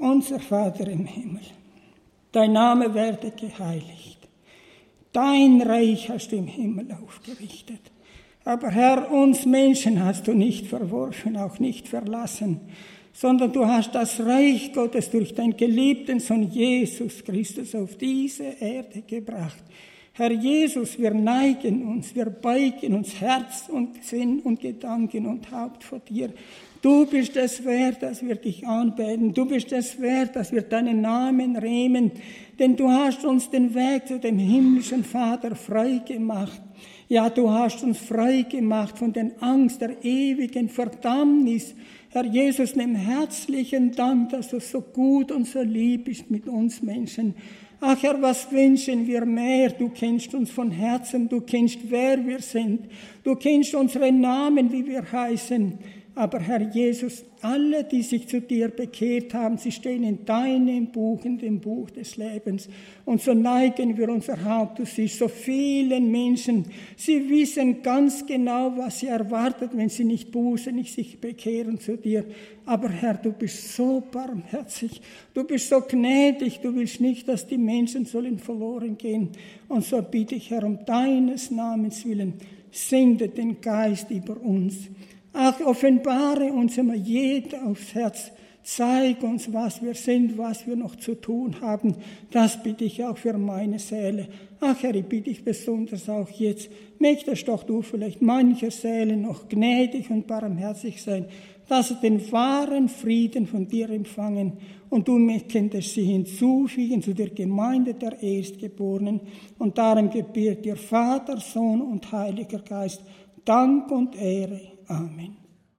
Unser Vater im Himmel, dein Name werde geheiligt. Dein Reich hast du im Himmel aufgerichtet. Aber Herr, uns Menschen hast du nicht verworfen, auch nicht verlassen, sondern du hast das Reich Gottes durch deinen geliebten Sohn Jesus Christus auf diese Erde gebracht. Herr Jesus, wir neigen uns, wir beugen uns Herz und Sinn und Gedanken und Haupt vor dir. Du bist es wert, dass wir dich anbeten. Du bist es wert, dass wir deinen Namen rühmen. Denn du hast uns den Weg zu dem himmlischen Vater frei gemacht. Ja, du hast uns frei gemacht von der Angst der ewigen Verdammnis. Herr Jesus, nimm herzlichen Dank, dass du so gut und so lieb bist mit uns Menschen. Ach Herr, was wünschen wir mehr? Du kennst uns von Herzen, du kennst, wer wir sind. Du kennst unsere Namen, wie wir heißen. Aber Herr Jesus, alle, die sich zu dir bekehrt haben, sie stehen in deinem Buch, in dem Buch des Lebens. Und so neigen wir unser Haupt, du siehst so vielen Menschen, sie wissen ganz genau, was sie erwartet, wenn sie nicht bußen, nicht sich bekehren zu dir. Aber Herr, du bist so barmherzig, du bist so gnädig, du willst nicht, dass die Menschen sollen verloren gehen. Und so bitte ich, Herr, um deines Namens willen, sende den Geist über uns. Ach, offenbare uns immer jeder aufs Herz. Zeig uns, was wir sind, was wir noch zu tun haben. Das bitte ich auch für meine Seele. Ach Herr, ich bitte dich besonders auch jetzt. Möchtest doch du vielleicht mancher Seele noch gnädig und barmherzig sein, dass sie den wahren Frieden von dir empfangen. Und du möchtest sie hinzufügen zu der Gemeinde der Erstgeborenen. Und darum gebiert dir Vater, Sohn und Heiliger Geist Dank und Ehre. Amen.